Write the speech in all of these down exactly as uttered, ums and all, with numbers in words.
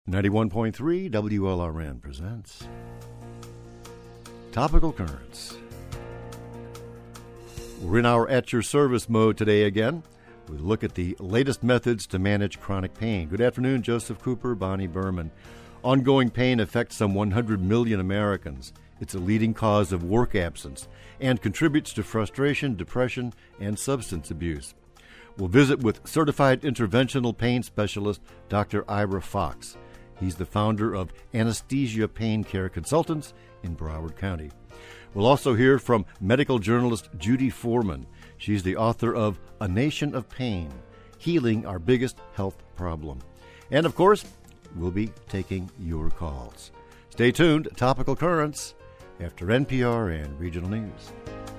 ninety-one point three W L R N presents Topical Currents. We're in our at your service mode today again. We look at the latest methods to manage chronic pain. Good afternoon, Joseph Cooper, Bonnie Berman. Ongoing pain affects some one hundred million Americans. It's a leading cause of work absence and contributes to frustration, depression, and substance abuse. We'll visit with certified interventional pain specialist Doctor Ira Fox. He's the founder of Anesthesia Pain Care Consultants in Broward County. We'll also hear from medical journalist Judy Foreman. She's the author of A Nation of Pain, Healing Our Biggest Health Problem. And, of course, we'll be taking your calls. Stay tuned. Topical Currents after N P R and Regional News.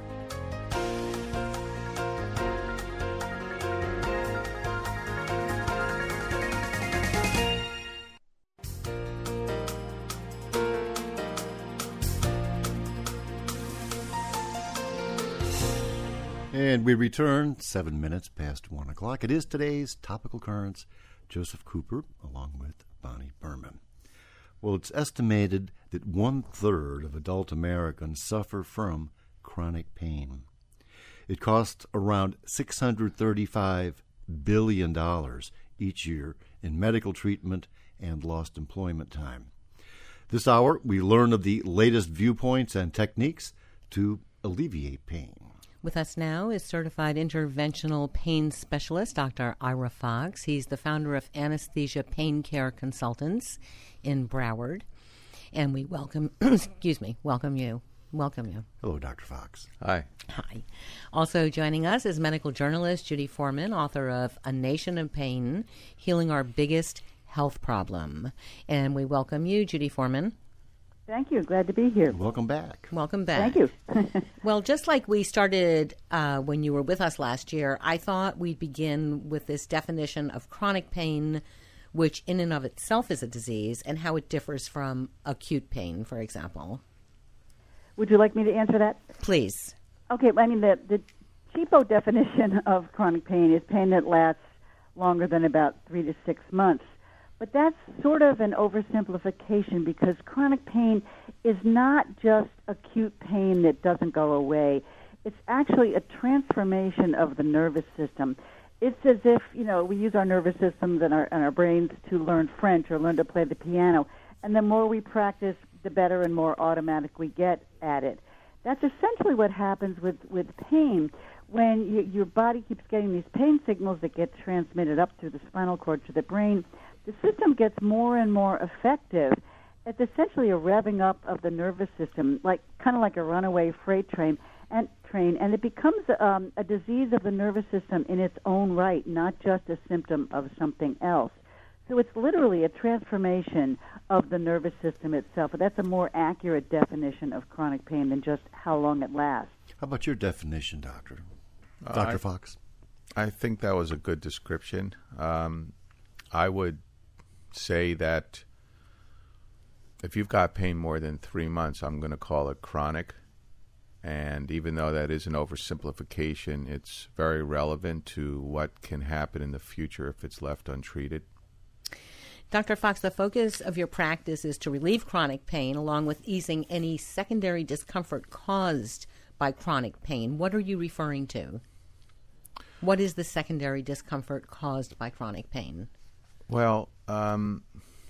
And we return seven minutes past one o'clock. It is today's Topical Currents. Joseph Cooper, along with Bonnie Berman. Well, it's estimated that one-third of adult Americans suffer from chronic pain. It costs around six hundred thirty-five billion dollars each year in medical treatment and lost employment time. This hour, we learn of the latest viewpoints and techniques to alleviate pain. With us now is certified interventional pain specialist, Doctor Ira Fox. He's the founder of Anesthesia Pain Care Consultants in Broward. And we welcome, excuse me, welcome you. Welcome you. Hello, Doctor Fox. Hi. Hi. Also joining us is medical journalist Judy Foreman, author of A Nation of Pain, Healing Our Biggest Health Problem. And we welcome you, Judy Foreman. Thank you. Glad to be here. Welcome back. Welcome back. Thank you. Well, just like we started uh, when you were with us last year, I thought we'd begin with this definition of chronic pain, which in and of itself is a disease, and how it differs from acute pain, for example. Would you like me to answer that? Please. Okay. I mean, the, the cheapo definition of chronic pain is pain that lasts longer than about three to six months. But that's sort of an oversimplification because chronic pain is not just acute pain that doesn't go away. It's actually a transformation of the nervous system. It's as if, you know, we use our nervous systems and our, and our brains to learn French or learn to play the piano. And the more we practice, the better and more automatic we get at it. That's essentially what happens with, with pain. When you, your body keeps getting these pain signals that get transmitted up through the spinal cord to the brain, the system gets more and more effective. It's essentially a revving up of the nervous system, like kind of like a runaway freight train, and train, and it becomes um, a disease of the nervous system in its own right, not just a symptom of something else. So it's literally a transformation of the nervous system itself. But that's a more accurate definition of chronic pain than just how long it lasts. How about your definition, Doctor? Uh, Doctor I, Fox? I think that was a good description. Um, I would say that if you've got pain more than three months, I'm going to call it chronic. And even though that is an oversimplification, it's very relevant to what can happen in the future if it's left untreated. Doctor Fox, the focus of your practice is to relieve chronic pain along with easing any secondary discomfort caused by chronic pain. What are you referring to? What is the secondary discomfort caused by chronic pain? Well, um,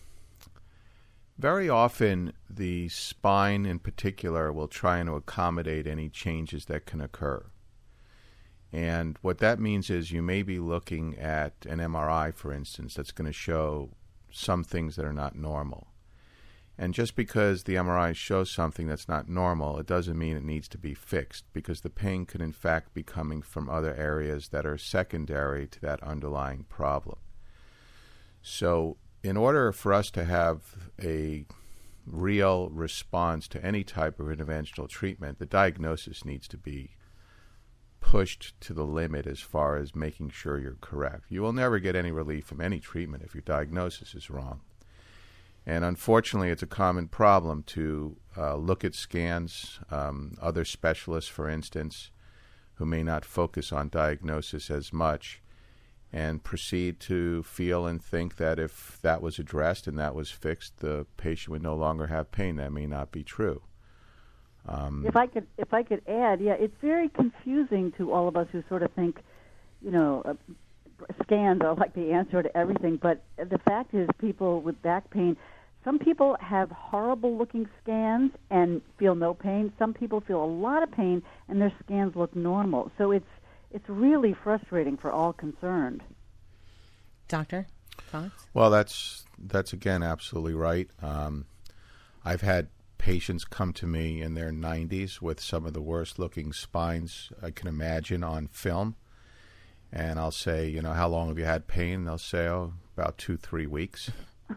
very often the spine in particular will try to accommodate any changes that can occur. And what that means is you may be looking at an M R I, for instance, that's going to show some things that are not normal. And just because the M R I shows something that's not normal, it doesn't mean it needs to be fixed, because the pain could in fact be coming from other areas that are secondary to that underlying problem. So in order for us to have a real response to any type of interventional treatment, the diagnosis needs to be pushed to the limit as far as making sure you're correct. You will never get any relief from any treatment if your diagnosis is wrong. And unfortunately, it's a common problem to uh, look at scans, um, other specialists, for instance, who may not focus on diagnosis as much, and proceed to feel and think that if that was addressed and that was fixed, the patient would no longer have pain. That may not be true. Um, if I could, if I could add, yeah, it's very confusing to all of us who sort of think, you know, uh, scans are like the answer to everything. But the fact is, people with back pain, some people have horrible-looking scans and feel no pain. Some people feel a lot of pain and their scans look normal. So it's it's really frustrating for all concerned. Doctor Fox? Well, that's that's again absolutely right. Um, I've had patients come to me in their nineties with some of the worst-looking spines I can imagine on film. And I'll say, you know, how long have you had pain? And they'll say, oh, about two, three weeks.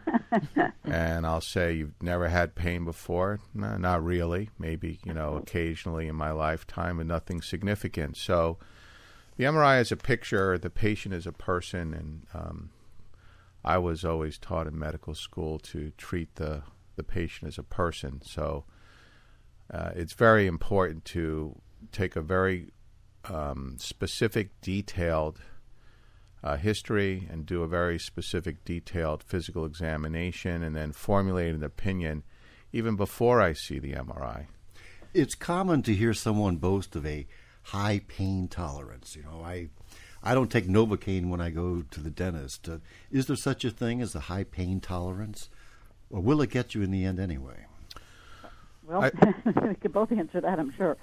And I'll say, you've never had pain before? No, not really. Maybe, you know, occasionally in my lifetime, but nothing significant. So the M R I is a picture, the patient is a person, and um, I was always taught in medical school to treat the, the patient as a person. So uh, it's very important to take a very um, specific, detailed Uh, history and do a very specific, detailed physical examination and then formulate an opinion even before I see the M R I. It's common to hear someone boast of a high pain tolerance. You know, I I don't take Novocaine when I go to the dentist. Uh, is there such a thing as a high pain tolerance? Or will it get you in the end anyway? Well, I, we could both answer that, I'm sure.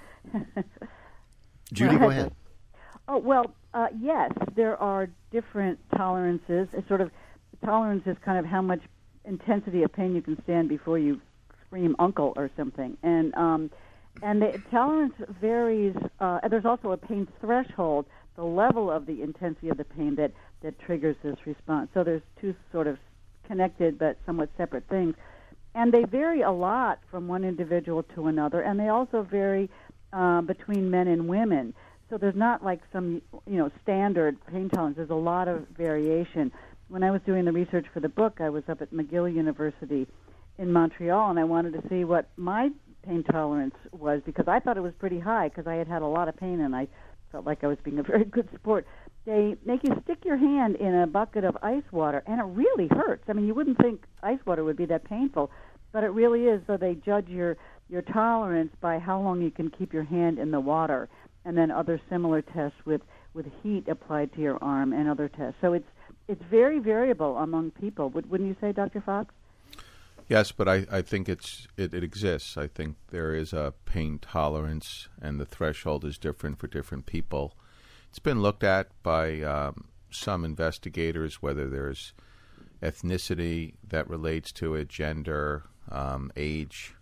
Judy, go ahead. Oh, well, uh, yes, there are different tolerances. It's sort of, tolerance is kind of how much intensity of pain you can stand before you scream uncle or something. And um, and the tolerance varies. Uh, and there's also a pain threshold, the level of the intensity of the pain that, that triggers this response. So there's two sort of connected but somewhat separate things. And they vary a lot from one individual to another, and they also vary uh, between men and women. So there's not like some, you know, standard pain tolerance. There's a lot of variation. When I was doing the research for the book, I was up at McGill University in Montreal, and I wanted to see what my pain tolerance was because I thought it was pretty high because I had had a lot of pain, and I felt like I was being a very good sport. They make you stick your hand in a bucket of ice water, and it really hurts. I mean, you wouldn't think ice water would be that painful, but it really is. So they judge your, your tolerance by how long you can keep your hand in the water, and then other similar tests with, with heat applied to your arm and other tests. So it's it's very variable among people. Would, wouldn't you say, Doctor Fox? Yes, but I, I think it's it, it exists. I think there is a pain tolerance, and the threshold is different for different people. It's been looked at by um, some investigators, whether there's ethnicity that relates to it, gender, um, age.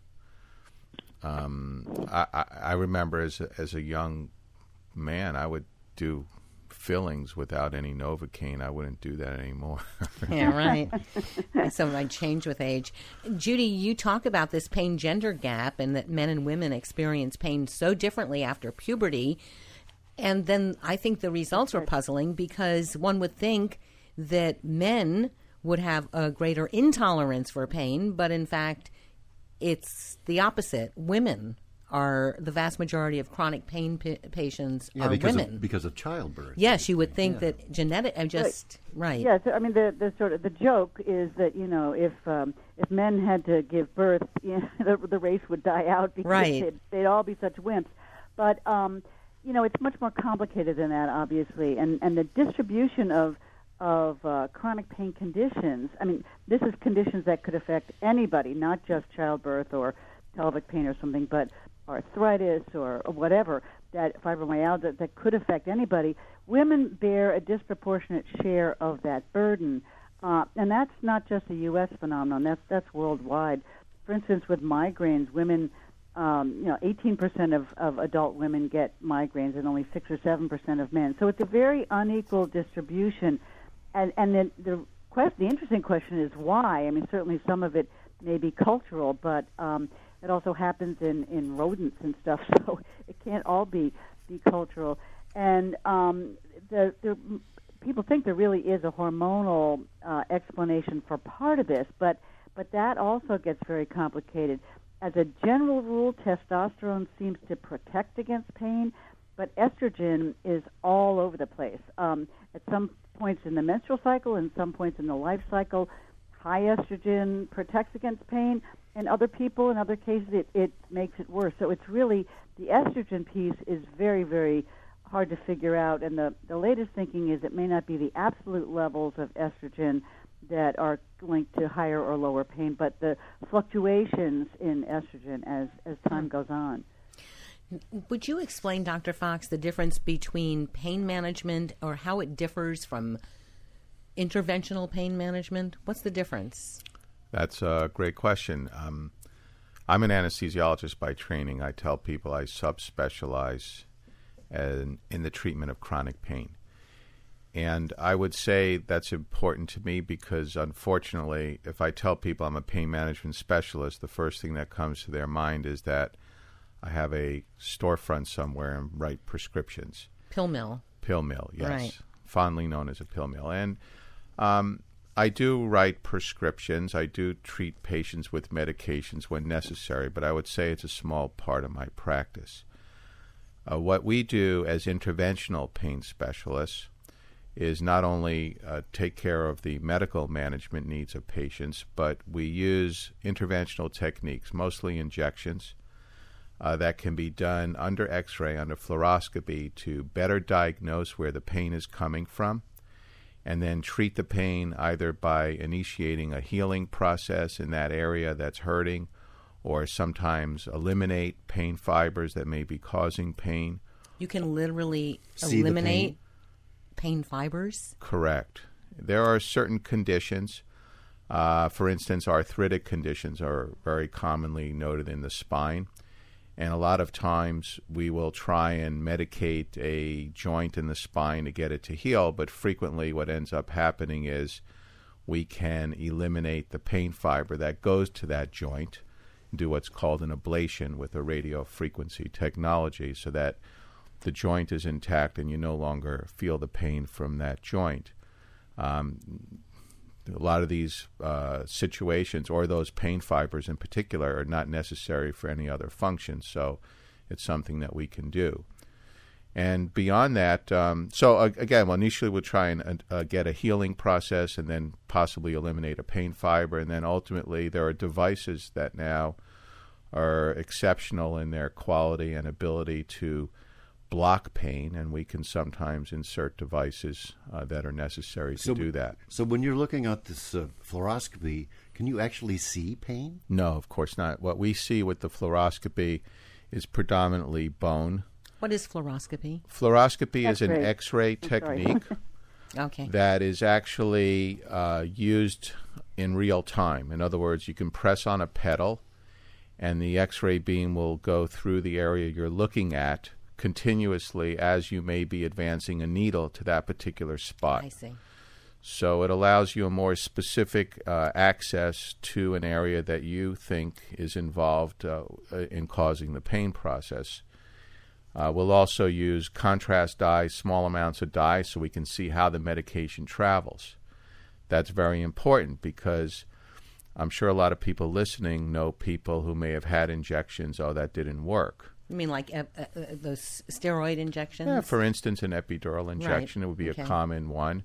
Um, I, I, I remember as a, as a young man, I would do fillings without any Novocaine. I wouldn't do that anymore. Yeah, right. So it might change with age. Judy, you talk about this pain gender gap and that men and women experience pain so differently after puberty. And then I think the results were puzzling because one would think that men would have a greater intolerance for pain, but in fact, it's the opposite. Women are the vast majority of chronic pain pa- patients yeah, are because women. Of, because of childbirth. Yes, you would think yeah. that genetic, I'm just, right. right. Yes, I mean, the, the sort of, the joke is that, you know, if um, if men had to give birth, you know, the, the race would die out because right. they'd, they'd all be such wimps. But, um, you know, it's much more complicated than that, obviously. And, and the distribution of of uh, chronic pain conditions, I mean, this is conditions that could affect anybody, not just childbirth or pelvic pain or something, but arthritis or, or whatever, that fibromyalgia that could affect anybody. Women bear a disproportionate share of that burden. Uh, and that's not just a U S phenomenon, that's that's worldwide. For instance, with migraines, women, um, you know, eighteen percent of, of adult women get migraines and only six or seven percent of men. So it's a very unequal distribution. And and then the quest, the interesting question is why. I mean, certainly some of it may be cultural, but um, it also happens in, in rodents and stuff, so it can't all be, be cultural. And um, the, the people think there really is a hormonal uh, explanation for part of this, but but that also gets very complicated. As a general rule, testosterone seems to protect against pain, but estrogen is all over the place. Um, at some points in the menstrual cycle and some points in the life cycle, high estrogen protects against pain, and other people, in other cases, it, it makes it worse. So it's really, the estrogen piece is very, very hard to figure out, and the, the latest thinking is it may not be the absolute levels of estrogen that are linked to higher or lower pain, but the fluctuations in estrogen as, as time goes on. Would you explain, Doctor Fox, the difference between pain management or how it differs from interventional pain management? What's the difference? That's a great question. Um, I'm an anesthesiologist by training. I tell people I subspecialize in, in the treatment of chronic pain. And I would say that's important to me because, unfortunately, if I tell people I'm a pain management specialist, the first thing that comes to their mind is that I have a storefront somewhere and write prescriptions. Pill mill. Pill mill, yes. Right. Fondly known as a pill mill. And um, I do write prescriptions. I do treat patients with medications when necessary, but I would say it's a small part of my practice. Uh, what we do as interventional pain specialists is not only uh, take care of the medical management needs of patients, but we use interventional techniques, mostly injections, uh, that can be done under X-ray, under fluoroscopy, to better diagnose where the pain is coming from, and then treat the pain either by initiating a healing process in that area that's hurting, or sometimes eliminate pain fibers that may be causing pain. You can literally See eliminate pain fibers? Correct. There are certain conditions. Uh, for instance, arthritic conditions are very commonly noted in the spine. And a lot of times we will try and medicate a joint in the spine to get it to heal, but frequently what ends up happening is we can eliminate the pain fiber that goes to that joint, do what's called an ablation with a radio frequency technology so that the joint is intact and you no longer feel the pain from that joint. Um, a lot of these uh, situations, or those pain fibers in particular, are not necessary for any other function, so it's something that we can do. And beyond that, um, so uh, again, well, initially we'll try and uh, get a healing process and then possibly eliminate a pain fiber, and then ultimately there are devices that now are exceptional in their quality and ability to block pain, and we can sometimes insert devices uh, that are necessary to so, do that. So when you're looking at this uh, fluoroscopy, can you actually see pain? No, of course not. What we see with the fluoroscopy is predominantly bone. What is fluoroscopy? Fluoroscopy is an X-ray. X-ray technique Okay. that is actually uh, used in real time. In other words, you can press on a pedal, and the X-ray beam will go through the area you're looking at continuously as you may be advancing a needle to that particular spot. I see. So it allows you a more specific uh, access to an area that you think is involved uh, in causing the pain process. Uh, we'll also use contrast dye, small amounts of dye, so we can see how the medication travels. That's very important because I'm sure a lot of people listening know people who may have had injections, oh, that didn't work. You mean like uh, uh, those steroid injections? Yeah, for instance, an epidural injection, Right. it would be Okay. a common one.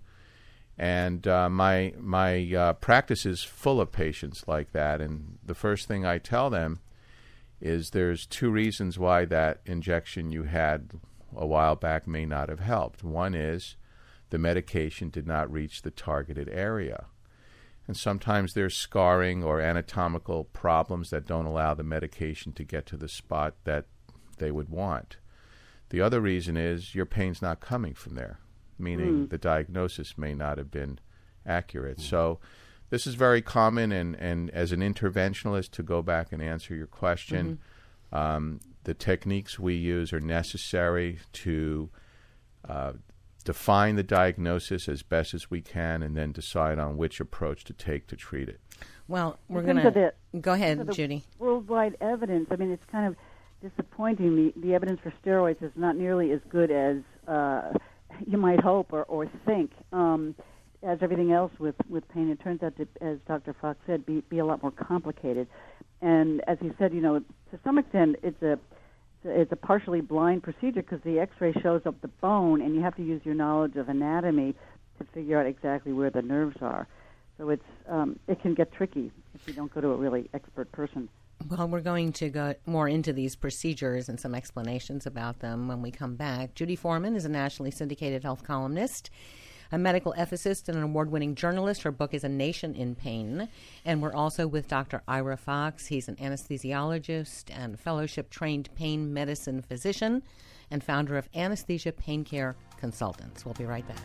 And uh, my my uh, practice is full of patients like that. And the first thing I tell them is there's two reasons why that injection you had a while back may not have helped. One is the medication did not reach the targeted area. And sometimes there's scarring or anatomical problems that don't allow the medication to get to the spot that they would want. The other reason is your pain's not coming from there, meaning mm. the diagnosis may not have been accurate. Mm. So this is very common, and, and as an interventionalist, to go back and answer your question, mm-hmm. um, the techniques we use are necessary to uh, define the diagnosis as best as we can and then decide on which approach to take to treat it. Well, we're In going terms to... of the- Go ahead, of the Judy. Worldwide evidence, I mean, it's kind of disappointing. The, the evidence for steroids is not nearly as good as uh, you might hope or, or think. Um, as everything else with, with pain, it turns out to, as Doctor Fox said, be, be a lot more complicated. And as he said, you know, to some extent, it's a it's a partially blind procedure because the X-ray shows up the bone, and you have to use your knowledge of anatomy to figure out exactly where the nerves are. So it's um, it can get tricky if you don't go to a really expert person. Well, we're going to go more into these procedures and some explanations about them when we come back. Judy Foreman is a nationally syndicated health columnist, a medical ethicist, and an award-winning journalist. Her book is A Nation in Pain. And we're also with Doctor Ira Fox. He's an anesthesiologist and fellowship-trained pain medicine physician and founder of Anesthesia Pain Care Consultants. We'll be right back.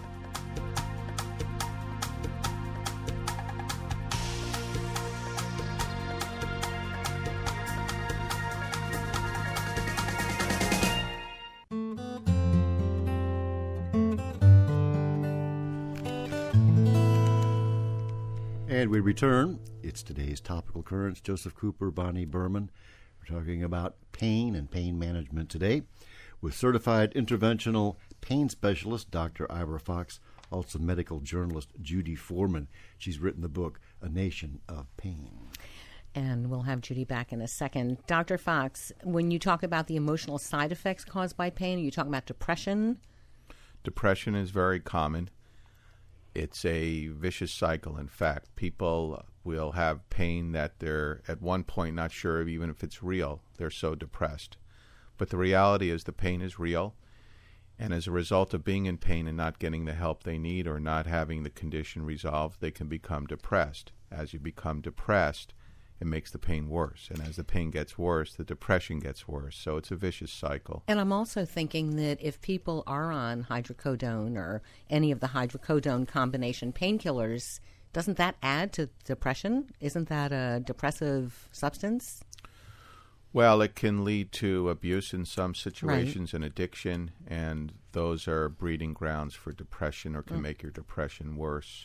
And we return. It's today's Topical Currents. Joseph Cooper, Bonnie Berman. We're talking about pain and pain management today with certified interventional pain specialist Doctor Ira Fox, also medical journalist Judy Foreman. She's written the book, A Nation of Pain. And we'll have Judy back in a second. Doctor Fox, when you talk about the emotional side effects caused by pain, are you talking about depression? Depression is very common. It's a vicious cycle. In fact, people will have pain that they're at one point not sure of even if it's real. They're so depressed. But the reality is the pain is real. And as a result of being in pain and not getting the help they need or not having the condition resolved, they can become depressed. As you become depressed, it makes the pain worse. And as the pain gets worse, the depression gets worse. So it's a vicious cycle. And I'm also thinking that if people are on hydrocodone or any of the hydrocodone combination painkillers, doesn't that add to depression? Isn't that a depressive substance? Well, it can lead to abuse in some situations Right. and addiction, and those are breeding grounds for depression or can mm. make your depression worse.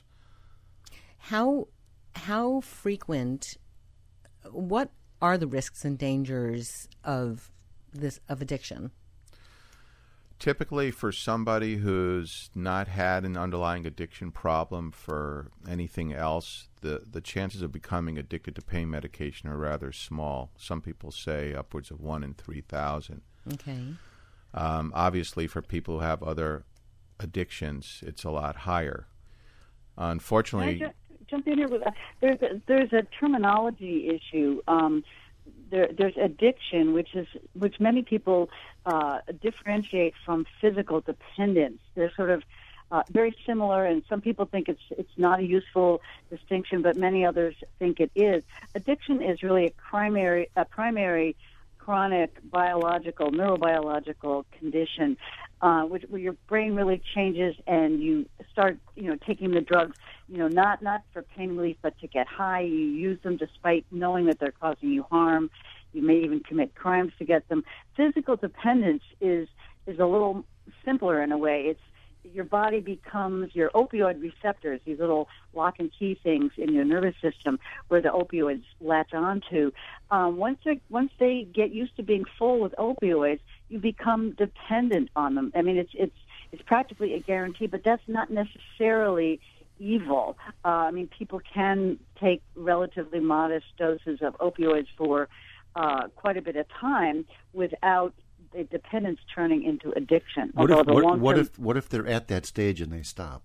How how frequent What are the risks and dangers of this of addiction? Typically, for somebody who's not had an underlying addiction problem for anything else, the, the chances of becoming addicted to pain medication are rather small. Some people say upwards of one in three thousand. Okay. Um, obviously, for people who have other addictions, it's a lot higher. Unfortunately, Can I ju- jump in here with a, there's a, there's a terminology issue. Um, there, there's addiction, which is which many people uh, differentiate from physical dependence. They're sort of uh, very similar, and some people think it's it's not a useful distinction, but many others think it is. Addiction is really a primary a primary chronic biological neurobiological condition, uh, which where your brain really changes and you start you know taking the drugs. You know, not not for pain relief, but to get high. You use them despite knowing that they're causing you harm. You may even commit crimes to get them. Physical dependence is is a little simpler in a way. It's your body becomes your opioid receptors, these little lock and key things in your nervous system where the opioids latch onto. Um, once they once they get used to being full with opioids, you become dependent on them. I mean, it's it's it's practically a guarantee, but that's not necessarily evil. Uh, I mean, people can take relatively modest doses of opioids for uh, quite a bit of time without the dependence turning into addiction. What if, the what, long-term, what if what if they're at that stage and they stop?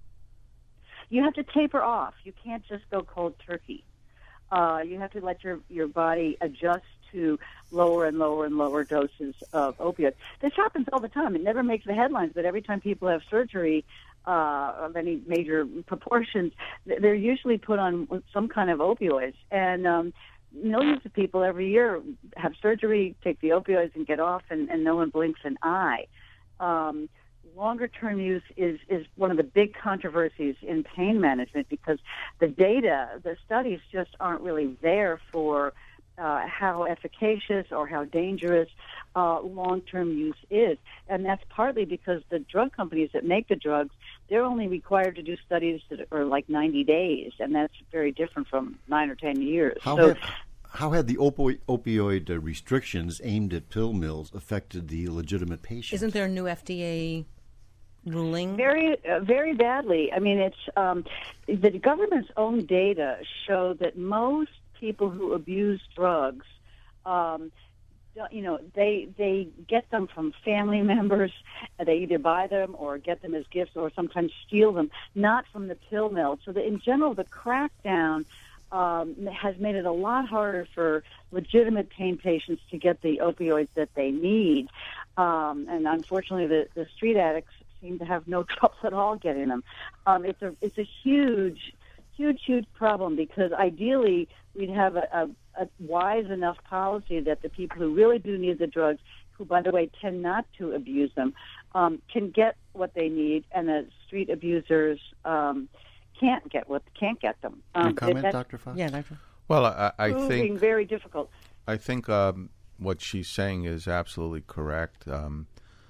You have to taper off. You can't just go cold turkey. Uh, you have to let your, your body adjust to lower and lower and lower doses of opioids. This happens all the time. It never makes the headlines, but every time people have surgery uh, of any major proportions, they're usually put on some kind of opioids. And um, millions of people every year have surgery, take the opioids, and get off, and, and no one blinks an eye. Um, Longer-term use is, is one of the big controversies in pain management because the data, the studies just aren't really there for uh, how efficacious or how dangerous uh, long-term use is. And that's partly because the drug companies that make the drugs, they're only required to do studies that are like ninety days, and that's very different from nine or ten years. How so, have, how had the opo- opioid uh, restrictions aimed at pill mills affected the legitimate patients? Isn't there a new F D A ruling? Very, uh, very badly. I mean, it's um, the government's own data show that most people who abuse drugs um, don't, you know, they they get them from family members. They either buy them or get them as gifts, or sometimes steal them, not from the pill mill. So that in general, the crackdown um, has made it a lot harder for legitimate pain patients to get the opioids that they need. Um, and unfortunately, the, the street addicts seem to have no trouble at all getting them. Um, it's a it's a huge, huge, huge problem, because ideally we'd have a, a, a wise enough policy that the people who really do need the drugs, who, by the way, tend not to abuse them, um, can get what they need, and the street abusers um, can't get what can't get them. Um, Can you comment, that- Doctor Fox? Yeah, Doctor Well, I, I proving think very difficult. I think um, what she's saying is absolutely correct. Um,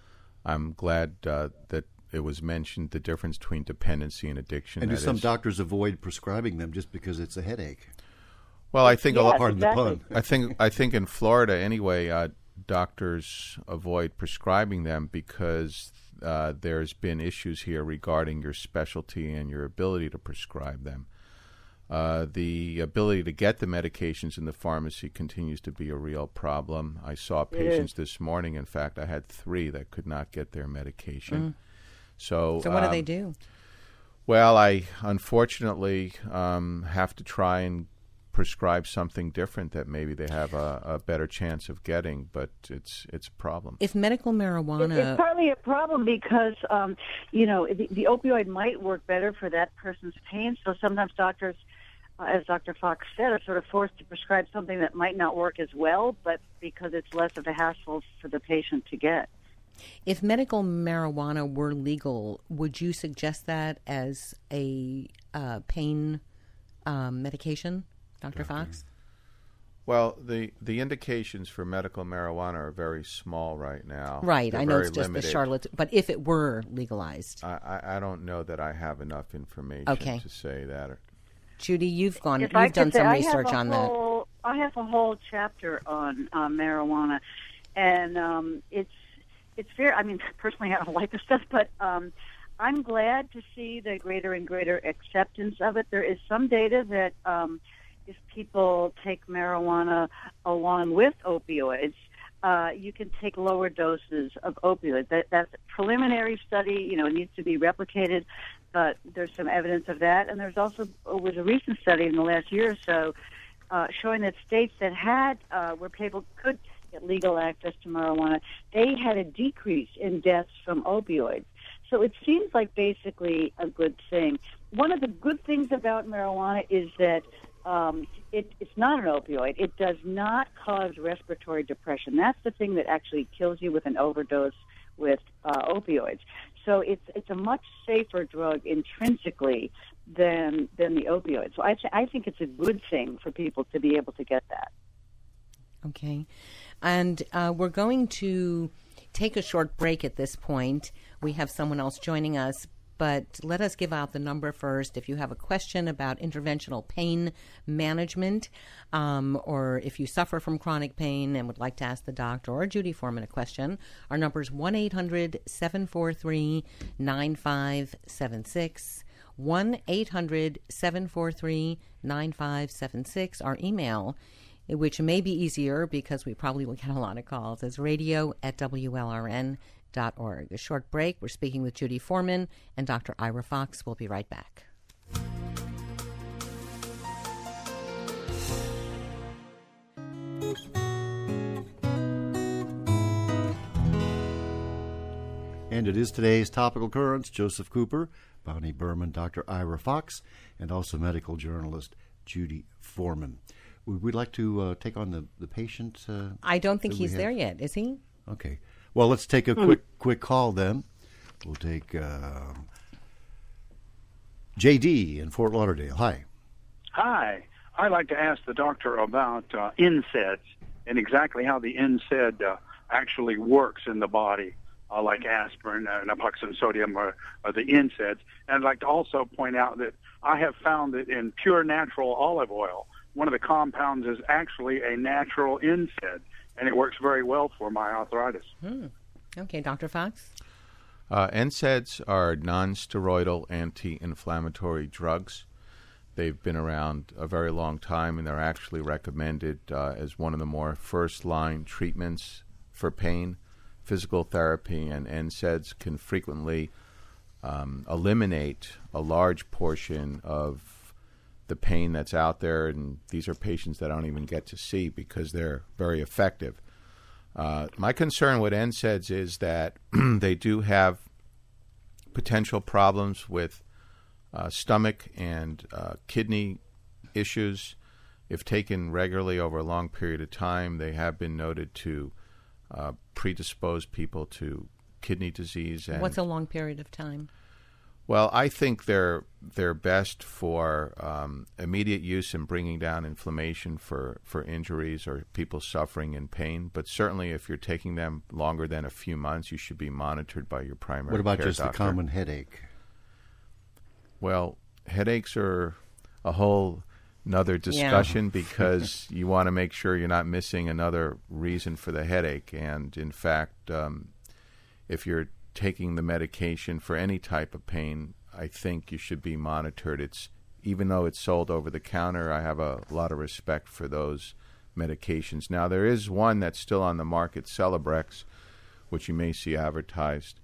I'm glad uh, that it was mentioned, the difference between dependency and addiction. And do That some is- doctors avoid prescribing them just because it's a headache? Well, I think a lot. Yes, Pardon exactly. the pun. I think I think in Florida anyway, uh, doctors avoid prescribing them because uh, there's been issues here regarding your specialty and your ability to prescribe them. Uh, the ability to get the medications in the pharmacy continues to be a real problem. I saw patients this morning. In fact, I had three that could not get their medication. So, So what do um, they do? Well, I unfortunately um, have to try and prescribe something different that maybe they have a, a better chance of getting, but it's it's a problem. If medical It- marijuana, It's partly a problem because, um, you know, the, the opioid might work better for that person's pain. So sometimes doctors, uh, as Doctor Fox said, are sort of forced to prescribe something that might not work as well, but because it's less of a hassle for the patient to get. if medical marijuana were legal, would you suggest that as a uh, pain um, medication, Doctor Fox? Well, the, the indications for medical marijuana are very small right now. Right, They're I know very it's just limited. the Charlotte, but if it were legalized, I, I, I don't know that I have enough information Okay. to say that. Judy, you've gone, If you've I done could say, some I research have a on that. whole, I have a whole chapter on uh, marijuana, and um, it's it's fair. I mean, personally, I don't like the stuff, but um, I'm glad to see the greater and greater acceptance of it. There is some data that um, if people take marijuana along with opioids, uh, you can take lower doses of opioids. That, that's a preliminary study. You know, it needs to be replicated, but there's some evidence of that. And there's also was a recent study in the last year or so uh, showing that states that had uh, where people could get legal access to marijuana, they had a decrease in deaths from opioids. So it seems like basically a good thing. One of the good things about marijuana is that um, it, it's not an opioid. It does not cause respiratory depression. That's the thing that actually kills you with an overdose with uh, opioids. So it's it's a much safer drug intrinsically than than the opioid. So I th- I think it's a good thing for people to be able to get that. Okay. And uh, we're going to take a short break at this point. We have someone else joining us, but let us give out the number first. If you have a question about interventional pain management, um, or if you suffer from chronic pain and would like to ask the doctor or Judy Foreman a question, our number is one eight hundred seven four three nine five seven six. one eight hundred seven four three nine five seven six. Our email, which may be easier because we probably will get a lot of calls, is radio at W L R N dot org. A short break. We're speaking with Judy Foreman and Doctor Ira Fox. We'll be right back. And it is today's topical currents. Joseph Cooper, Bonnie Berman, Doctor Ira Fox, and also medical journalist Judy Foreman. Would we like to uh, take on the, the patient? Uh, I don't think that we he's have? there yet, is he? Okay. Well, let's take a quick quick call then. We'll take um, J D in Fort Lauderdale. Hi. Hi. I'd like to ask the doctor about uh, N SAIDs and exactly how the N SAID uh, actually works in the body, uh, like aspirin uh, and naproxen sodium or, or the N SAIDs. And I'd like to also point out that I have found that in pure natural olive oil, one of the compounds is actually a natural N SAID, and it works very well for my arthritis. Hmm. Okay, Doctor Fox? Uh, N SAIDs are non-steroidal anti-inflammatory drugs. they've been around a very long time, and they're actually recommended uh, as one of the more first-line treatments for pain. Physical therapy and N SAIDs can frequently um, eliminate a large portion of the pain that's out there, and these are patients that I don't even get to see because they're very effective. Uh, my concern with N SAIDs is that they do have potential problems with uh, stomach and uh, kidney issues. If taken regularly over a long period of time, they have been noted to uh, predispose people to kidney disease. And what's a long period of time? Well, I think they're they're best for um, immediate use in bringing down inflammation for, for injuries or people suffering in pain. But certainly, if you're taking them longer than a few months, you should be monitored by your primary What about care just doctor. the common headache? Well, headaches are a whole another discussion Yeah. because you want to make sure you're not missing another reason for the headache. And in fact, um, if you're taking the medication for any type of pain, I think you should be monitored. It's even though it's sold over the counter, I have a lot of respect for those medications. Now, there is one that's still on the market, Celebrex, which you may see advertised.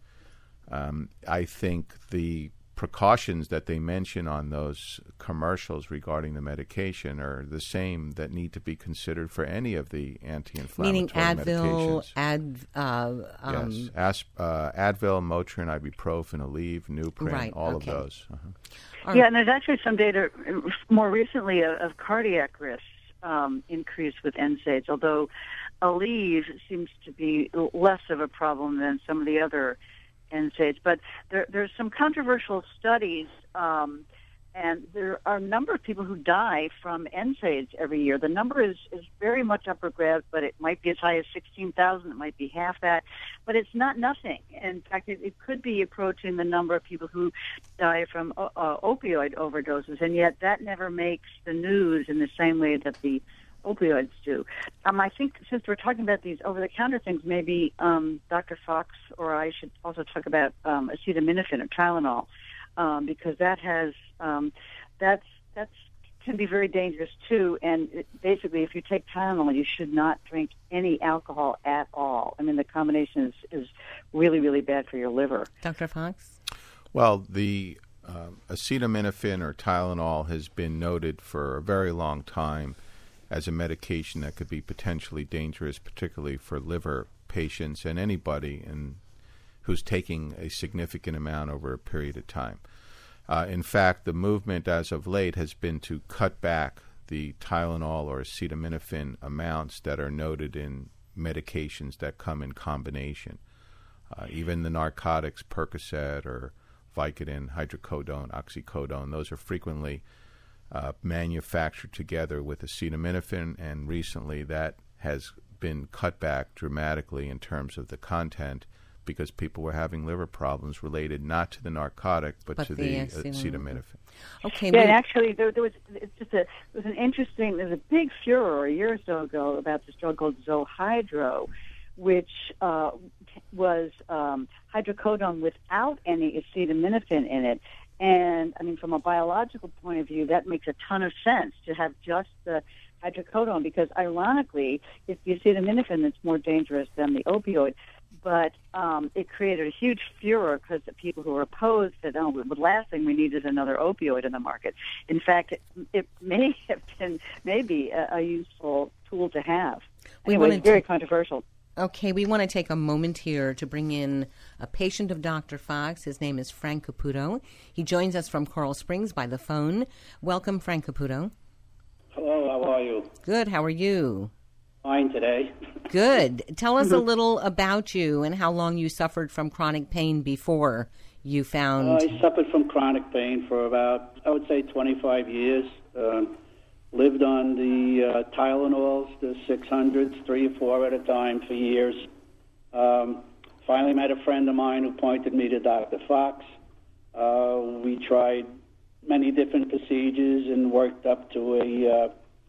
Um, I think the precautions that they mention on those commercials regarding the medication are the same that need to be considered for any of the anti-inflammatory Meaning Advil, medications. Ad, uh, um, yes, As, uh, Advil, Motrin, ibuprofen, Aleve, Nuprin, Right, all okay. of those. Uh-huh. All Yeah, right. and there's actually some data more recently of, of cardiac risks um, increase with N SAIDs, although Aleve seems to be less of a problem than some of the other N SAIDs. But there, there's some controversial studies, um, and there are a number of people who die from N SAIDs every year. The number is, is very much up for grabs, but it might be as high as sixteen thousand. It might be half that. But it's not nothing. In fact, it, it could be approaching the number of people who die from uh, opioid overdoses, and yet that never makes the news in the same way that the opioids do. Um, I think since we're talking about these over-the-counter things, maybe um, Doctor Fox or I should also talk about um, acetaminophen or Tylenol, um, because that has um, that's that's can be very dangerous too. And it, basically, if you take Tylenol, you should not drink any alcohol at all. I mean, the combination is, is really, really bad for your liver. Doctor Fox? Well, the uh, acetaminophen or Tylenol has been noted for a very long time as a medication that could be potentially dangerous, particularly for liver patients and anybody in, who's taking a significant amount over a period of time. Uh, in fact, the movement as of late has been to cut back the Tylenol or acetaminophen amounts that are noted in medications that come in combination. Uh, even the narcotics, Percocet or Vicodin, hydrocodone, oxycodone, those are frequently Uh, manufactured together with acetaminophen, and recently that has been cut back dramatically in terms of the content because people were having liver problems related not to the narcotic but, But to the the acetaminophen. acetaminophen. Okay. Yeah, we- and actually, there, there was it's just a there was an interesting. There's a big furor a year or so ago about this drug called Zohydro, which uh, was um, hydrocodone without any acetaminophen in it. And, I mean, from a biological point of view, that makes a ton of sense to have just the hydrocodone because, ironically, it's the acetaminophen that's more dangerous than the opioid. But um, it created a huge furor because the people who were opposed said, oh, the last thing we need is another opioid in the market. In fact, it, it may have been maybe a, a useful tool to have. We Anyway, wanted it's very to- controversial. Okay, we want to take a moment here to bring in a patient of Doctor Fox. His name is Frank Caputo. He joins us from Coral Springs by the phone. Welcome, Frank Caputo. Hello, how are you? Good, how are you? Fine today. Good. Tell us a little about you and how long you suffered from chronic pain before you found... Uh, I suffered from chronic pain for about, I would say, twenty-five years. Uh, lived on the uh, Tylenols, the six hundreds, three or four at a time for years. Um, finally met a friend of mine who pointed me to Doctor Fox. Uh, we tried many different procedures and worked up to a uh,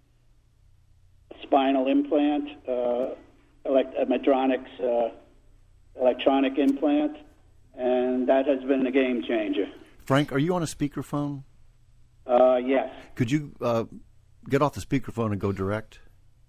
spinal implant, uh, elect- a Medtronic's uh, electronic implant, and that has been a game changer. Frank, are you on a speakerphone? Uh, yes. Could you uh, get off the speakerphone and go direct?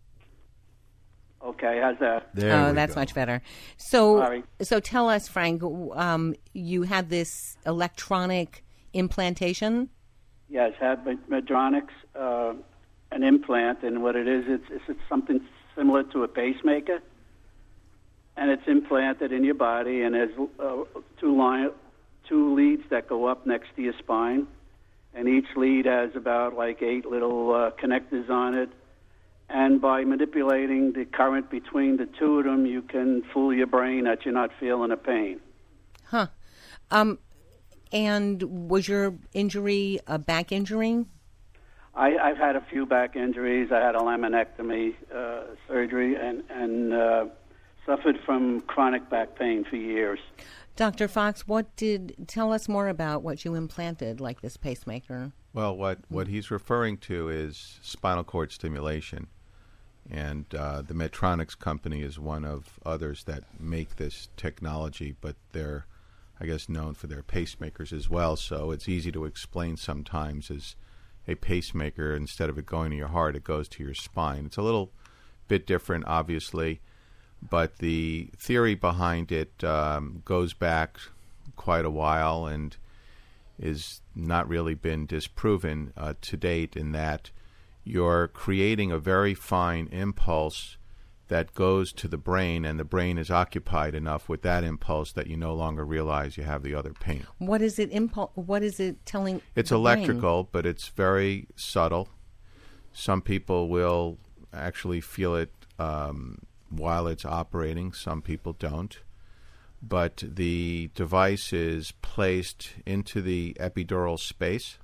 Okay, how's that? There oh, we that's go. much better. So, Sorry. so tell us, Frank, um, you had this electronic implantation? Yes, had Medtronics, uh, an implant, and what it is, it's, it's, it's something similar to a pacemaker, and it's implanted in your body, and there's uh, two line, two leads that go up next to your spine, and each lead has about like eight little uh, connectors on it. And by manipulating the current between the two of them, you can fool your brain that you're not feeling a pain. Huh. Um, and was your injury a back injury? I, I've had a few back injuries. I had a laminectomy uh, surgery and, and uh, suffered from chronic back pain for years. Doctor Fox, what did tell us more about what you implanted, like this pacemaker? Well, what, what he's referring to is spinal cord stimulation. And uh, the Medtronics company is one of others that make this technology, but they're, I guess, known for their pacemakers as well. So it's easy to explain sometimes as a pacemaker, instead of it going to your heart, it goes to your spine. It's a little bit different, obviously, but the theory behind it um, goes back quite a while and is not really been disproven uh, to date, in that you're creating a very fine impulse that goes to the brain, and the brain is occupied enough with that impulse that you no longer realize you have the other pain. What is it impul- What is it telling? It's the electrical, brain? but it's very subtle. Some people will actually feel it um, while it's operating. Some people don't. But the device is placed into the epidural space,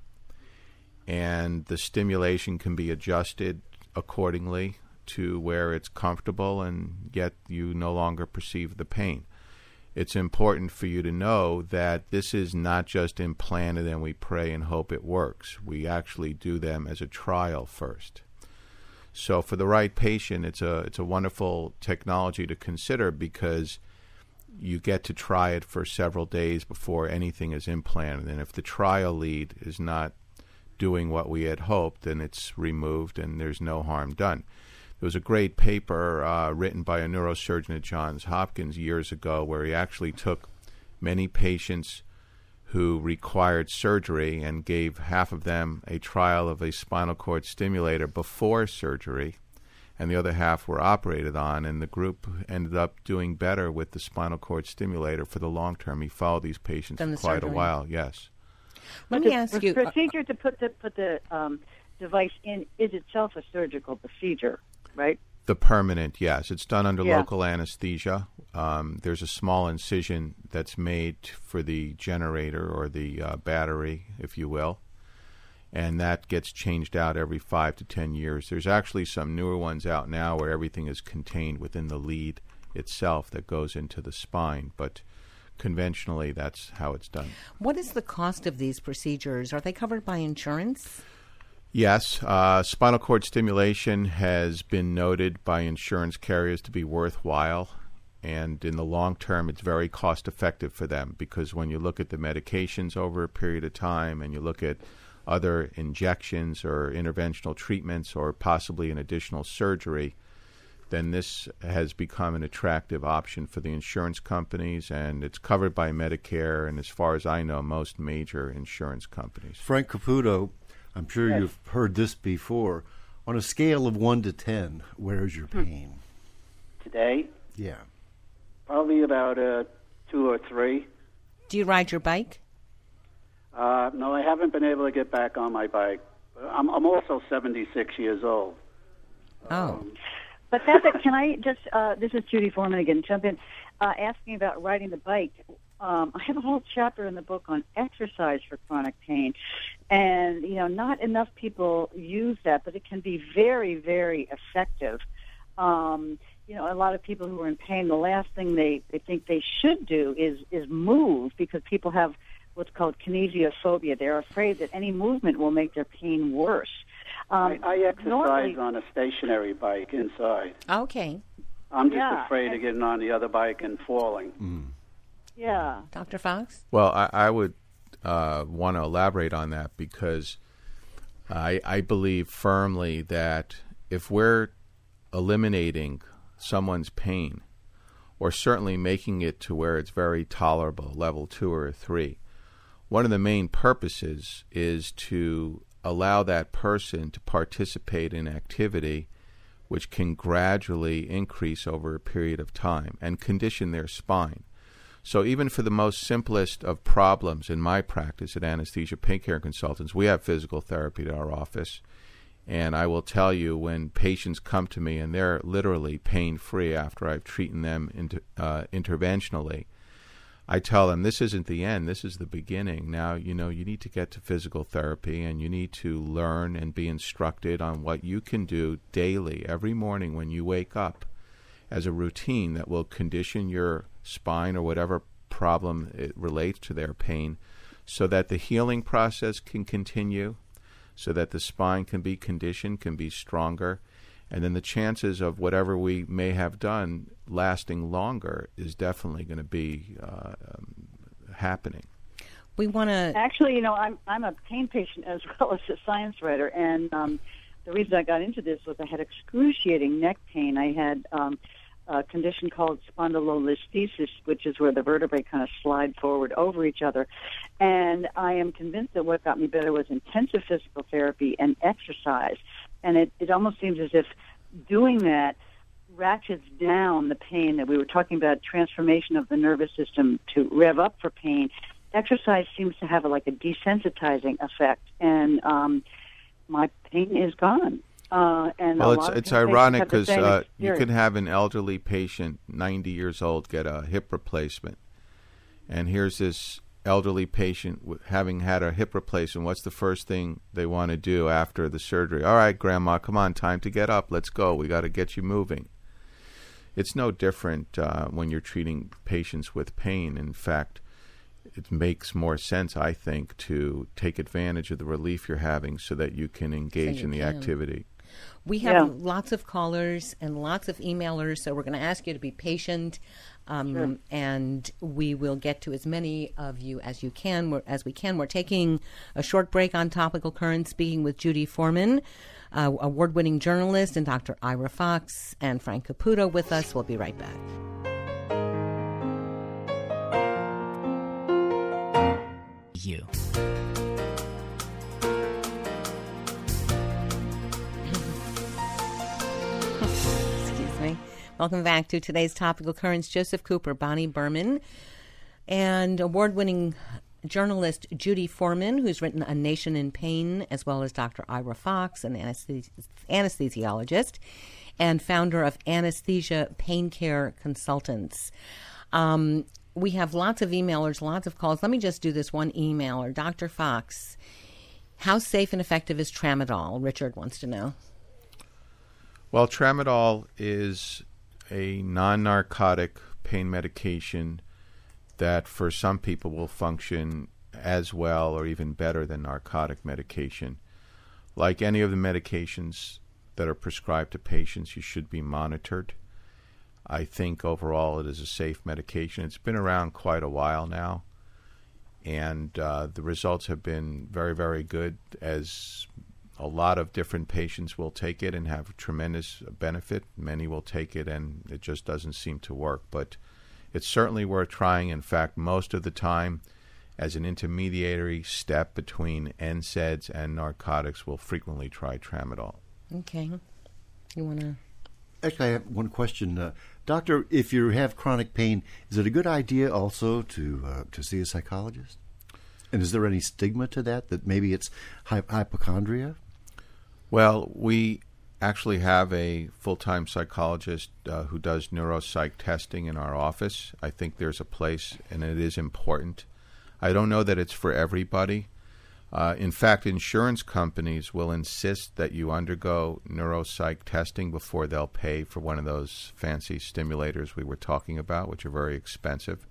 and the stimulation can be adjusted accordingly to where it's comfortable, and yet you no longer perceive the pain. It's important for you to know that this is not just implanted and we pray and hope it works. We actually do them as a trial first. So for the right patient, it's a it's a wonderful technology to consider, because you get to try it for several days before anything is implanted. And if the trial lead is not doing what we had hoped, then it's removed and there's no harm done. There was a great paper uh, written by a neurosurgeon at Johns Hopkins years ago, where he actually took many patients who required surgery and gave half of them a trial of a spinal cord stimulator before surgery, and the other half were operated on, and the group ended up doing better with the spinal cord stimulator for the long term. He followed these patients for quite surgery. a while, yes. Let But me the ask pr- you. procedure to put the put the um, device in is itself a surgical procedure, right? The permanent, yes. It's done under Yeah. local anesthesia. Um, there's a small incision that's made for the generator or the uh, battery, if you will, and that gets changed out every five to ten years. There's actually some newer ones out now where everything is contained within the lead itself that goes into the spine, but conventionally that's how it's done. What is the cost of these procedures? Are they covered by insurance? Yes, uh, spinal cord stimulation has been noted by insurance carriers to be worthwhile, and in the long term it's very cost effective for them, because when you look at the medications over a period of time and you look at other injections or interventional treatments or possibly an additional surgery, then this has become an attractive option for the insurance companies, and it's covered by Medicare and, as far as I know, most major insurance companies. Frank Caputo, I'm sure Yes. you've heard this before. On a scale of one to ten, where's your pain? Today, Yeah. probably about a two or three. Do you ride your bike? Uh, no, I haven't been able to get back on my bike. I'm, I'm also seventy-six years old. Oh. But that's it. Can I just, uh, this is Judy Foreman again, jump in, uh, asking about riding the bike. Um, I have a whole chapter in the book on exercise for chronic pain. And, you know, not enough people use that, but it can be very, very effective. Um, you know, a lot of people who are in pain, the last thing they, they think they should do is, is move, because people have what's called kinesiophobia. They're afraid that any movement will make their pain worse. Um, I, I exercise normally- on a stationary bike inside. Okay. I'm just Yeah, afraid and- of getting on the other bike and falling. Mm. Yeah. Doctor Fox? Well, I, I would uh, want to elaborate on that, because I, I believe firmly that if we're eliminating someone's pain, or certainly making it to where it's very tolerable, level two or three, one of the main purposes is to allow that person to participate in activity which can gradually increase over a period of time and condition their spine. So even for the most simplest of problems in my practice at Anesthesia Pain Care Consultants, we have physical therapy at our office. And I will tell you, when patients come to me and they're literally pain-free after I've treated them inter, uh, interventionally, I tell them this isn't the end, this is the beginning. Now, you know, you need to get to physical therapy and you need to learn and be instructed on what you can do daily, every morning when you wake up, as a routine that will condition your spine or whatever problem it relates to their pain, so that the healing process can continue, so that the spine can be conditioned, can be stronger, and then the chances of whatever we may have done lasting longer is definitely going to be uh, um, happening. We want to actually, you know, I'm I'm a pain patient as well as a science writer, and um, the reason I got into this was I had excruciating neck pain. I had um, a condition called spondylolisthesis, which is where the vertebrae kind of slide forward over each other. And I am convinced that what got me better was intensive physical therapy and exercise. And it, it almost seems as if doing that ratchets down the pain that we were talking about, transformation of the nervous system to rev up for pain. Exercise seems to have a, like a desensitizing effect, and um, my pain is gone. Uh, and well, a it's lot of it's patients ironic have the because same uh, you experience. could have an elderly patient, ninety years old, get a hip replacement, and here's this elderly patient w- having had a hip replacement. What's the first thing they want to do after the surgery? All right, Grandma, come on, time to get up. Let's go. We got to get you moving. It's no different uh, when you're treating patients with pain. In fact, it makes more sense, I think, to take advantage of the relief you're having so that you can engage So you in the can. activity. We have Yeah. lots of callers and lots of emailers, so we're going to ask you to be patient, um, Sure. and we will get to as many of you as you can, we're, as we can. We're taking a short break on Topical Currents, speaking with Judy Foreman, uh, award-winning journalist, and Doctor Ira Fox and Frank Caputo with us. We'll be right back. You. Excuse me. Welcome back to today's Topical Currents. Joseph Cooper, Bonnie Berman, and award-winning journalist Judy Foreman, who's written A Nation in Pain, as well as Doctor Ira Fox, an anesthes- anesthesiologist, and founder of Anesthesia Pain Care Consultants. Um, we have lots of emailers, lots of calls. Let me just do this one emailer. Doctor Fox, how safe and effective is Tramadol? Richard wants to know. Well, Tramadol is a non-narcotic pain medication that for some people will function as well or even better than narcotic medication. Like any of the medications that are prescribed to patients, you should be monitored. I think overall it is a safe medication. It's been around quite a while now, and uh, the results have been very, very good, as a lot of different patients will take it and have tremendous benefit. Many will take it and it just doesn't seem to work, but it's certainly worth trying. In fact, most of the time, as an intermediary step between N SAIDs and narcotics, we'll frequently try Tramadol. Okay. You want to... Actually, I have one question. Uh, doctor, if you have chronic pain, is it a good idea also to uh, to see a psychologist? And is there any stigma to that, that maybe it's hy- hypochondria? Well, we actually have a full-time psychologist uh, who does neuropsych testing in our office. I think there's a place, and it is important. I don't know that it's for everybody. Uh, in fact, insurance companies will insist that you undergo neuropsych testing before they'll pay for one of those fancy stimulators we were talking about, which are very expensive.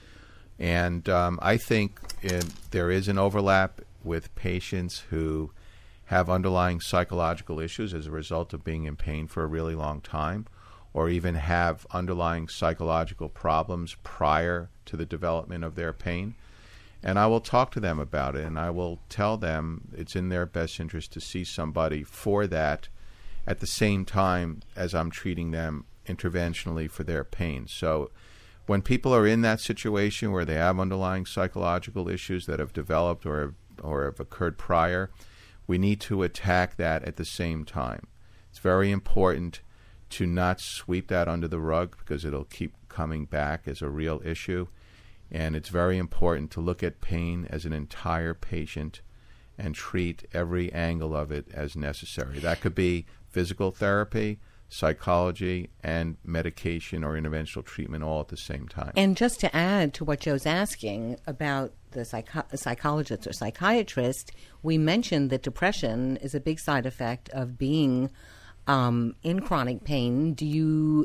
And um, I think it, there is an overlap with patients who have underlying psychological issues as a result of being in pain for a really long time, or even have underlying psychological problems prior to the development of their pain. And I will talk to them about it, and I will tell them it's in their best interest to see somebody for that at the same time as I'm treating them interventionally for their pain. So when people are in that situation where they have underlying psychological issues that have developed or or have occurred prior, we need to attack that at the same time. It's very important to not sweep that under the rug because it'll keep coming back as a real issue. And it's very important to look at pain as an entire patient and treat every angle of it as necessary. That could be physical therapy, psychology, and medication or interventional treatment all at the same time. And just to add to what Joe's asking about the psycho- psychologist or psychiatrist, we mentioned that depression is a big side effect of being um, in chronic pain. Do you,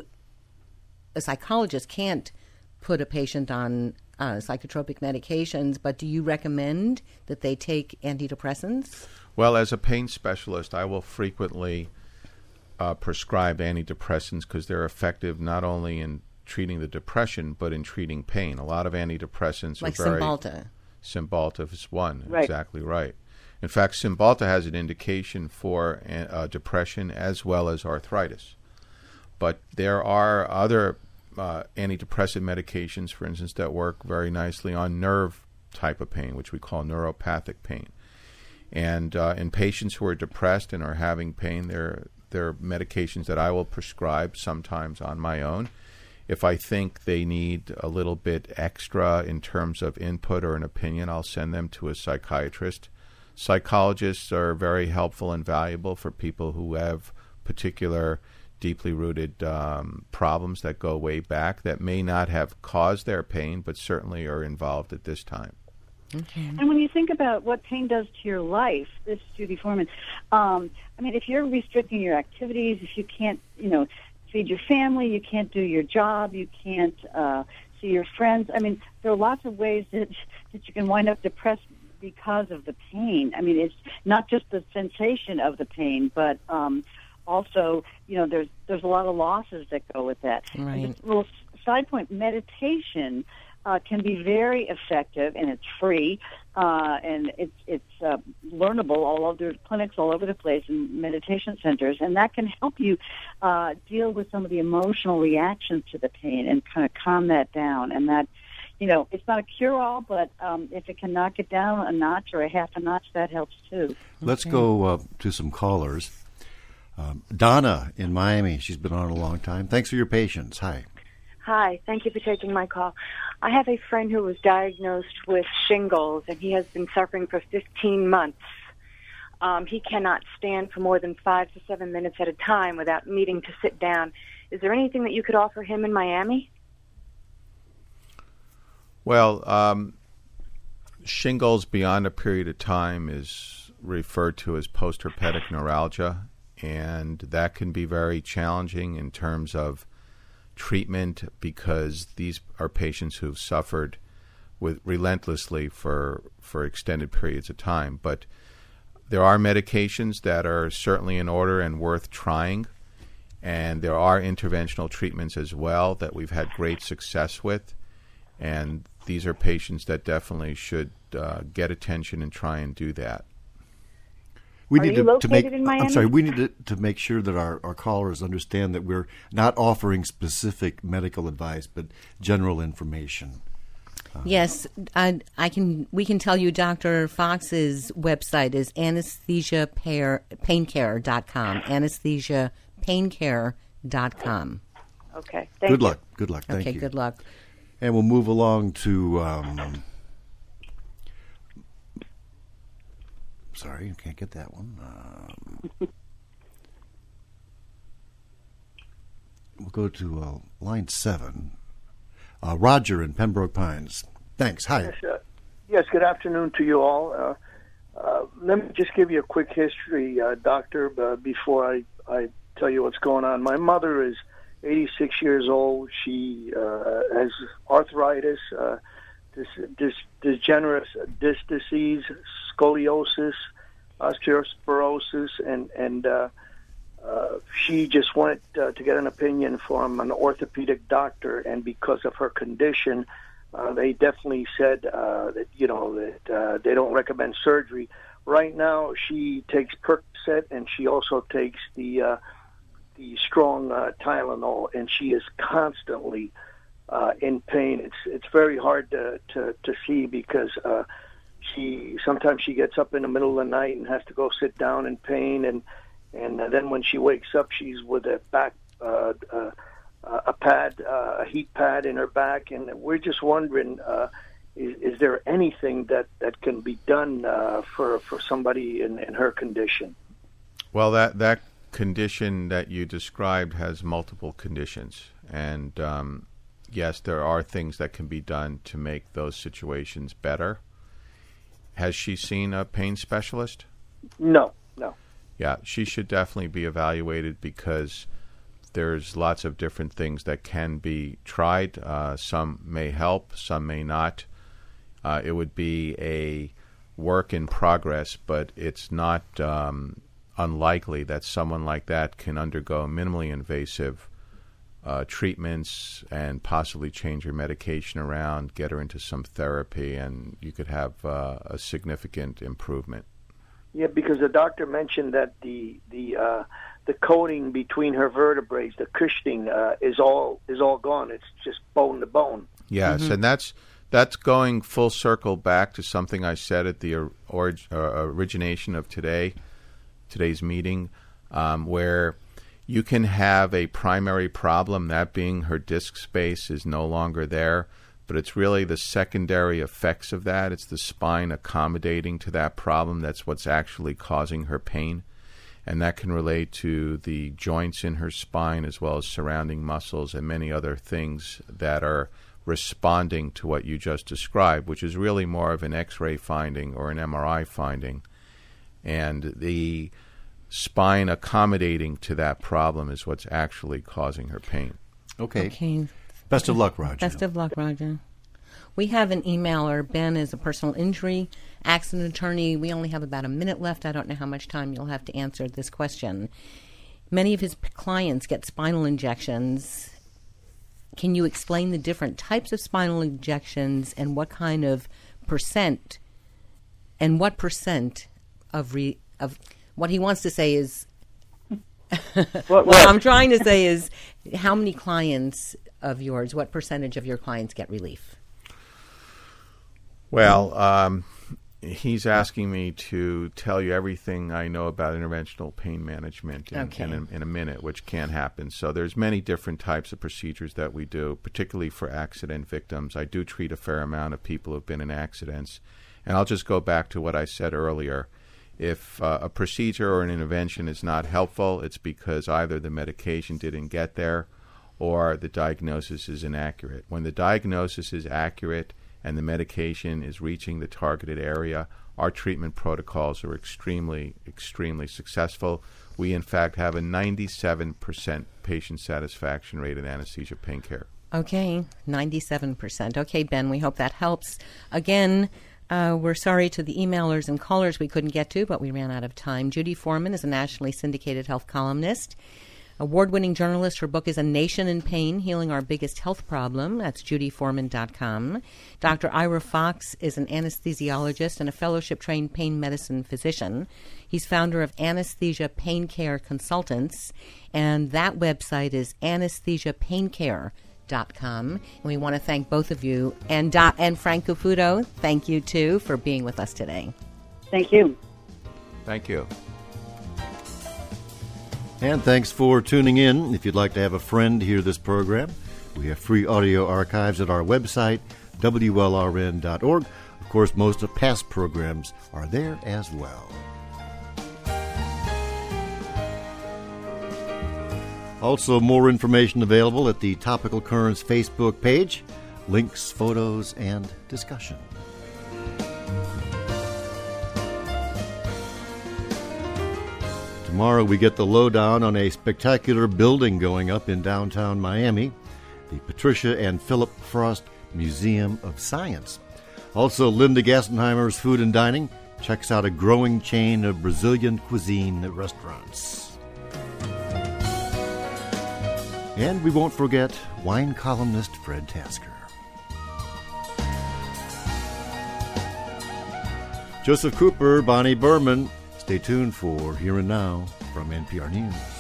a psychologist can't put a patient on uh, psychotropic medications, but do you recommend that they take antidepressants? Well, as a pain specialist, I will frequently uh, prescribe antidepressants because they're effective not only in treating the depression, but in treating pain. A lot of antidepressants like are very... Cymbalta. Cymbalta is one, right. Exactly right. In fact, Cymbalta has an indication for uh, depression as well as arthritis. But there are other uh, antidepressant medications, for instance, that work very nicely on nerve type of pain, which we call neuropathic pain. And uh, in patients who are depressed and are having pain, there, there are medications that I will prescribe sometimes on my own. If I think they need a little bit extra in terms of input or an opinion, I'll send them to a psychiatrist. Psychologists are very helpful and valuable for people who have particular deeply rooted um, problems that go way back that may not have caused their pain, but certainly are involved at this time. Okay. And when you think about what pain does to your life, this is Judy Foreman, um, I mean, if you're restricting your activities, if you can't, you know, feed your family, you can't do your job, you can't uh, see your friends. I mean, there are lots of ways that that you can wind up depressed because of the pain. I mean, it's not just the sensation of the pain, but um, also, you know, there's there's a lot of losses that go with that. Right. And just a little side point, meditation uh, can be very effective, and it's free, uh, and it's it's uh, learnable all over. There's clinics all over the place and meditation centers, and that can help you uh, deal with some of the emotional reactions to the pain and kind of calm that down. And that, you know, it's not a cure-all, but um, if it can knock it down a notch or a half a notch, that helps too. Let's go uh, to some callers. Um, Donna in Miami, she's been on a long time. Thanks for your patience. Hi. Hi, thank you for taking my call. I have a friend who was diagnosed with shingles, and he has been suffering for fifteen months. Um, he cannot stand for more than five to seven minutes at a time without needing to sit down. Is there anything that you could offer him in Miami? Well, um, shingles beyond a period of time is referred to as post-herpetic neuralgia, and that can be very challenging in terms of treatment because these are patients who've suffered with relentlessly for for extended periods of time. But there are medications that are certainly in order and worth trying, and there are interventional treatments as well that we've had great success with, and these are patients that definitely should uh, get attention and try and do that. We Are need you to, to make. located in Miami? I'm sorry. We need to, to make sure that our, our callers understand that we're not offering specific medical advice, but general information. Uh, Yes, I, I can. We can tell you Doctor Fox's website is anesthesia pain care dot com. anesthesia pain care dot com. Okay, thank good you. luck. Good luck. Thank okay, you. good luck. And we'll move along to. Um, sorry, I can't get that one. Um, we'll go to uh, line seven. Uh, Roger in Pembroke Pines. Thanks. Hi. Yes, uh, yes, good afternoon to you all. Uh, uh, let me just give you a quick history, uh, Doctor, uh, before I, I tell you what's going on. My mother is eighty-six years old. She uh, has arthritis, uh, dis, dis, degenerative disc disease, scoliosis, osteoporosis, and, and uh, uh, she just wanted uh, to get an opinion from an orthopedic doctor, and because of her condition, uh, they definitely said uh, that, you know, that uh, they don't recommend surgery. Right now, she takes Percocet, and she also takes the uh, the strong uh, Tylenol, and she is constantly uh, in pain. It's it's very hard to to, to see because uh, she sometimes she gets up in the middle of the night and has to go sit down in pain, and and then when she wakes up, she's with a back uh, uh, a pad, uh, a heat pad in her back, and we're just wondering. Uh, Is, is there anything that, that can be done uh, for for somebody in, in her condition? Well, that that condition that you described has multiple conditions, and um, yes, there are things that can be done to make those situations better. Has she seen a pain specialist? No, no. Yeah, she should definitely be evaluated because there's lots of different things that can be tried. Uh, some may help, some may not. Uh, it would be a work in progress, but it's not um, unlikely that someone like that can undergo minimally invasive uh, treatments and possibly change her medication around, get her into some therapy, and you could have uh, a significant improvement. Yeah, because the doctor mentioned that the the uh, the coating between her vertebrae, the cushioning, uh, is all is all gone. It's just bone to bone. Yes, mm-hmm. and that's. That's going full circle back to something I said at the or, uh, origination of today, today's meeting, um, where you can have a primary problem, that being her disc space is no longer there, but it's really the secondary effects of that. It's the spine accommodating to that problem that's what's actually causing her pain, and that can relate to the joints in her spine as well as surrounding muscles and many other things that are responding to what you just described, which is really more of an X-ray finding or an M R I finding. And the spine accommodating to that problem is what's actually causing her pain. Okay. Okay. Best of luck, Roger. Best of luck, Roger. We have an emailer. Ben is a personal injury accident attorney. We only have about a minute left. I don't know how much time you'll have to answer this question. Many of his p- clients get spinal injections. Can you explain the different types of spinal injections and what kind of percent and what percent of re, of what he wants to say is what, what, what I'm trying to say is how many clients of yours, what percentage of your clients get relief? Well, um, he's asking me to tell you everything I know about interventional pain management in, okay. in, a, in a minute, which can't happen. So there's many different types of procedures that we do, particularly for accident victims. I do treat a fair amount of people who have been in accidents. And I'll just go back to what I said earlier. If uh, a procedure or an intervention is not helpful, it's because either the medication didn't get there or the diagnosis is inaccurate. When the diagnosis is accurate and the medication is reaching the targeted area, our treatment protocols are extremely, extremely successful. We, in fact, have a ninety-seven percent patient satisfaction rate in anesthesia pain care. Okay, ninety-seven percent. Okay, Ben, we hope that helps. Again, uh, we're sorry to the emailers and callers we couldn't get to, but we ran out of time. Judy Foreman is a nationally syndicated health columnist. Award-winning journalist. Her book is A Nation in Pain, Healing Our Biggest Health Problem. That's judy foreman dot com. Doctor Ira Fox is an anesthesiologist and a fellowship-trained pain medicine physician. He's founder of Anesthesia Pain Care Consultants, and that website is anesthesia pain care dot com. And we want to thank both of you. And, Do- and Frank Cafuto, thank you, too, for being with us today. Thank you. Thank you. And thanks for tuning in. If you'd like to have a friend hear this program, we have free audio archives at our website, W L R N dot org. Of course, most of past programs are there as well. Also, more information available at the Topical Currents Facebook page, links, photos, and discussion. Tomorrow we get the lowdown on a spectacular building going up in downtown Miami, the Patricia and Philip Frost Museum of Science. Also, Linda Gassenheimer's Food and Dining checks out a growing chain of Brazilian cuisine restaurants. And we won't forget wine columnist Fred Tasker. Joseph Cooper, Bonnie Berman. Stay tuned for Here and Now from N P R News.